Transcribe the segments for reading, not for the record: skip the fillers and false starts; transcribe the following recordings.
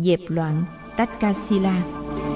dẹp loạn Takasila.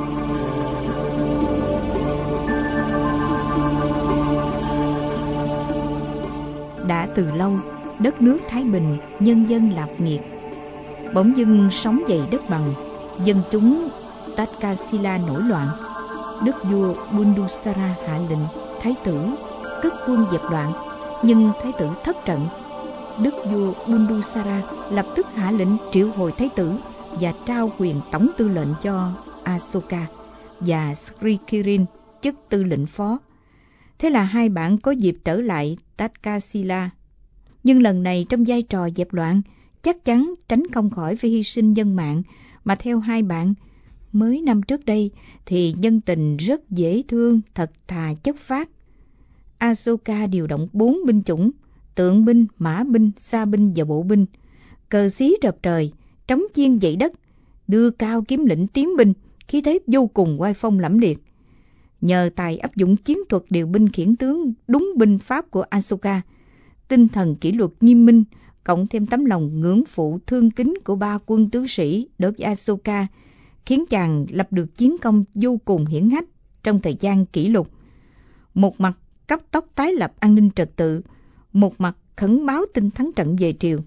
Đã từ lâu, đất nước thái bình, nhân dân lạc nghiệt. Bỗng dưng sóng dậy đất bằng, dân chúng Takasila nổi loạn. Đức vua Bindusara hạ lệnh thái tử cất quân dẹp loạn, nhưng thái tử thất trận. Đức vua Bindusara lập tức hạ lệnh triệu hồi thái tử và trao quyền tổng tư lệnh cho Asoka và Sri Kirin chức tư lệnh phó. Thế là hai bạn có dịp trở lại Takasila. Nhưng lần này trong vai trò dẹp loạn, chắc chắn tránh không khỏi phải hy sinh nhân mạng, mà theo hai bạn, mới năm trước đây thì nhân tình rất dễ thương, thật thà chất phác. Asoka điều động 4 binh chủng, tượng binh, mã binh, xa binh và bộ binh, cờ xí rợp trời, trống chiên dậy đất, đưa cao kiếm lĩnh tiến binh, khí thế vô cùng oai phong lẫm liệt. Nhờ tài áp dụng chiến thuật điều binh khiển tướng đúng binh pháp của Asoka, tinh thần kỷ luật nghiêm minh, cộng thêm tấm lòng ngưỡng phụ thương kính của ba quân tướng sĩ đối với Asoka, khiến chàng lập được chiến công vô cùng hiển hách trong thời gian kỷ lục. Một mặt cấp tốc tái lập an ninh trật tự, một mặt khẩn báo tin thắng trận về triều.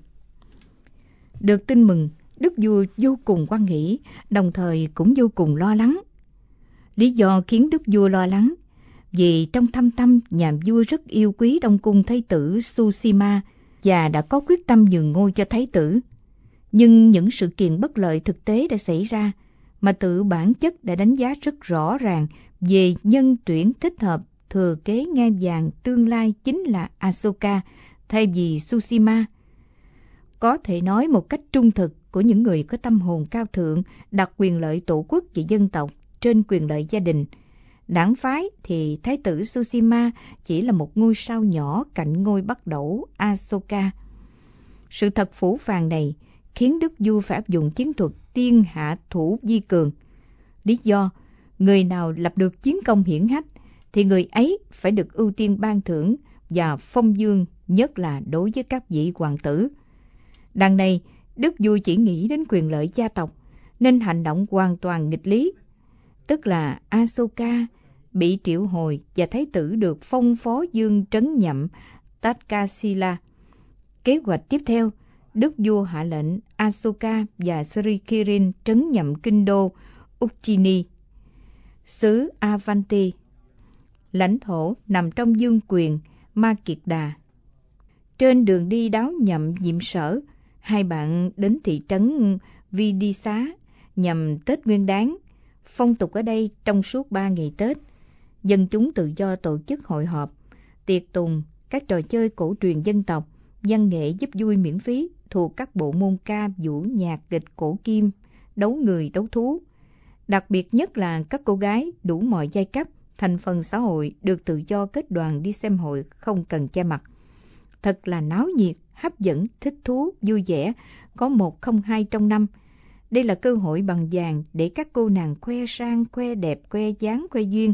Được tin mừng, đức vua vô cùng hoan hỉ, đồng thời cũng vô cùng lo lắng. Lý do khiến đức vua lo lắng vì trong thâm tâm nhà vua rất yêu quý Đông cung thái tử Sushima và đã có quyết tâm nhường ngôi cho thái tử. Nhưng những sự kiện bất lợi thực tế đã xảy ra, mà tự bản chất đã đánh giá rất rõ ràng về nhân tuyển thích hợp thừa kế ngai vàng tương lai chính là Asoka thay vì Sushima. Có thể nói một cách trung thực của những người có tâm hồn cao thượng, đặt quyền lợi tổ quốc và dân tộc trên quyền lợi gia đình. Đảng phái thì thái tử Sushima chỉ là một ngôi sao nhỏ cạnh ngôi bắt đẩu Asoka. Sự thật phũ phàng này khiến đức vua phải áp dụng chiến thuật tiên hạ thủ vi cường. Lý do, người nào lập được chiến công hiển hách thì người ấy phải được ưu tiên ban thưởng và phong dương, nhất là đối với các vị hoàng tử. Đằng này, đức vua chỉ nghĩ đến quyền lợi gia tộc nên hành động hoàn toàn nghịch lý. Tức là Asoka bị triệu hồi và thái tử được phong phó dương trấn nhậm Takasila. Kế hoạch tiếp theo, đức vua hạ lệnh Asoka và Sri Kirin trấn nhậm kinh đô Ujjini, xứ Avanti, lãnh thổ nằm trong vương quyền Ma Kiệt Đà. Trên đường đi đáo nhậm nhiệm sở, hai bạn đến thị trấn Vidisa nhằm Tết Nguyên Đán. Phong tục ở đây trong suốt 3 ngày Tết, dân chúng tự do tổ chức hội họp, tiệc tùng, các trò chơi cổ truyền dân tộc, văn nghệ giúp vui miễn phí thuộc các bộ môn ca, vũ, nhạc, kịch, cổ kim, đấu người, đấu thú. Đặc biệt nhất là các cô gái đủ mọi giai cấp, thành phần xã hội được tự do kết đoàn đi xem hội không cần che mặt. Thật là náo nhiệt, hấp dẫn, thích thú, vui vẻ, có một không hai trong năm. Đây là cơ hội bằng vàng để các cô nàng khoe sang, khoe đẹp, khoe dáng, khoe duyên.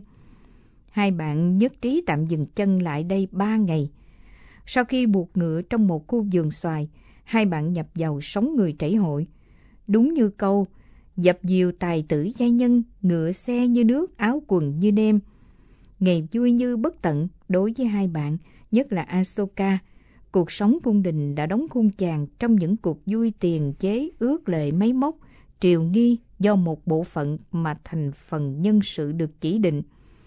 Hai bạn nhất trí tạm dừng chân lại đây 3 ngày. Sau khi buộc ngựa trong một khu vườn xoài, hai bạn nhập vào sóng người trảy hội. Đúng như câu, dập dìu tài tử giai nhân, ngựa xe như nước, áo quần như nêm. Ngày vui như bất tận đối với hai bạn, nhất là Asoka. Cuộc sống cung đình đã đóng khung chàng trong những cuộc vui tiền chế, ước lệ máy móc, triều nghi do một bộ phận mà thành phần nhân sự được chỉ định.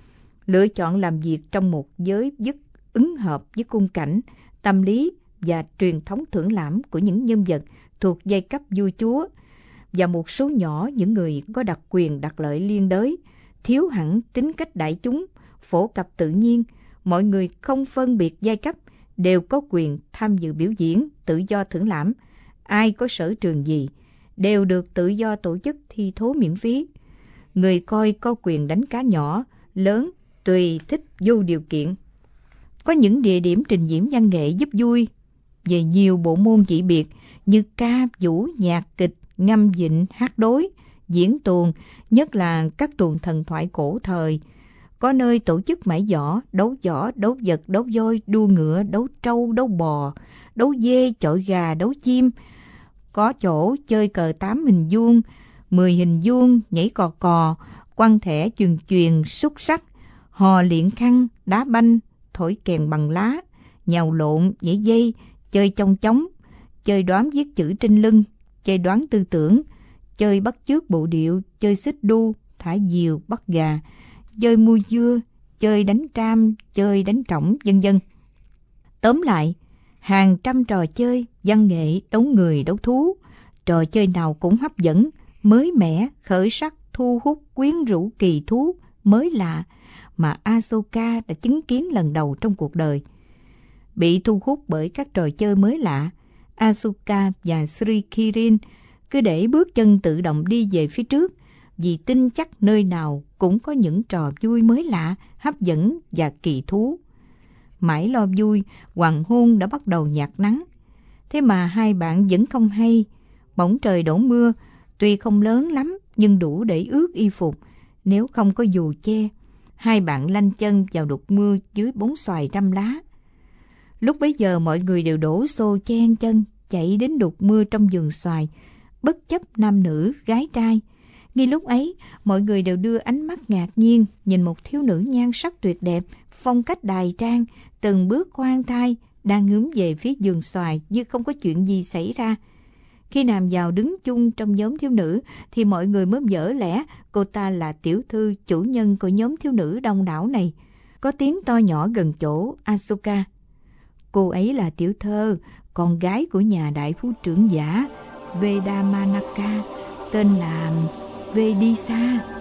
Lựa chọn làm việc trong một giới dứt ứng hợp với cung cảnh, tâm lý và truyền thống thưởng lãm của những nhân vật thuộc giai cấp vua chúa và một số nhỏ những người có đặc quyền đặc lợi liên đới, thiếu hẳn tính cách đại chúng, phổ cập tự nhiên. Mọi người không phân biệt giai cấp đều có quyền tham dự biểu diễn, tự do thưởng lãm. Ai có sở trường gì đều được tự do tổ chức thi thố miễn phí. Người coi có quyền đánh cá nhỏ, lớn, tùy thích vô điều kiện. Có những địa điểm trình diễn văn nghệ giúp vui về nhiều bộ môn chỉ biệt như ca, vũ, nhạc, kịch, ngâm vịnh, hát đối, diễn tuồng, nhất là các tuồng thần thoại cổ thời. Có nơi tổ chức mãi giỏ, đấu vật, đấu voi, đua ngựa, đấu trâu, đấu bò, đấu dê, chọi gà, đấu chim. Có chỗ chơi cờ tám hình vuông, 10 hình vuông nhảy cò cò, quăng thẻ chuyền chuyền xúc sắc, hò liệng khăn, đá banh, thổi kèn bằng lá, nhào lộn, nhảy dây, chơi chong chóng, chơi đoán viết chữ trên lưng, chơi đoán tư tưởng, chơi bắt chước bộ điệu, chơi xích đu, thả diều, bắt gà, chơi mua dưa, chơi đánh tram, chơi đánh trỏng, vân vân. Tóm lại, hàng trăm trò chơi, văn nghệ, đấu người, đấu thú, trò chơi nào cũng hấp dẫn, mới mẻ, khởi sắc, thu hút, quyến rũ, kỳ thú, mới lạ mà Asoka đã chứng kiến lần đầu trong cuộc đời. Bị thu hút bởi các trò chơi mới lạ, Asuka và Sri Kirin cứ để bước chân tự động đi về phía trước, vì tin chắc nơi nào cũng có những trò vui mới lạ, hấp dẫn và kỳ thú. Mãi lo vui, hoàng hôn đã bắt đầu nhạt nắng. Thế mà hai bạn vẫn không hay. Bỗng trời đổ mưa, tuy không lớn lắm nhưng đủ để ướt y phục. Nếu không có dù che, hai bạn lanh chân vào đục mưa dưới bóng xoài trăm lá. Lúc bấy giờ mọi người đều đổ xô chen chân chạy đến đục mưa trong vườn xoài, bất chấp nam nữ, gái trai. Ngay lúc ấy, mọi người đều đưa ánh mắt ngạc nhiên nhìn một thiếu nữ nhan sắc tuyệt đẹp, phong cách đài trang, từng bước khoan thai, đang hướng về phía vườn xoài như không có chuyện gì xảy ra. Khi Nam vào đứng chung trong nhóm thiếu nữ thì mọi người mới vỡ lẽ cô ta là tiểu thư chủ nhân của nhóm thiếu nữ đông đảo này. Có tiếng to nhỏ gần chỗ Asuka. Cô ấy là tiểu thơ, con gái của nhà đại phú trưởng giả Vedamanaka, tên là Vedisa.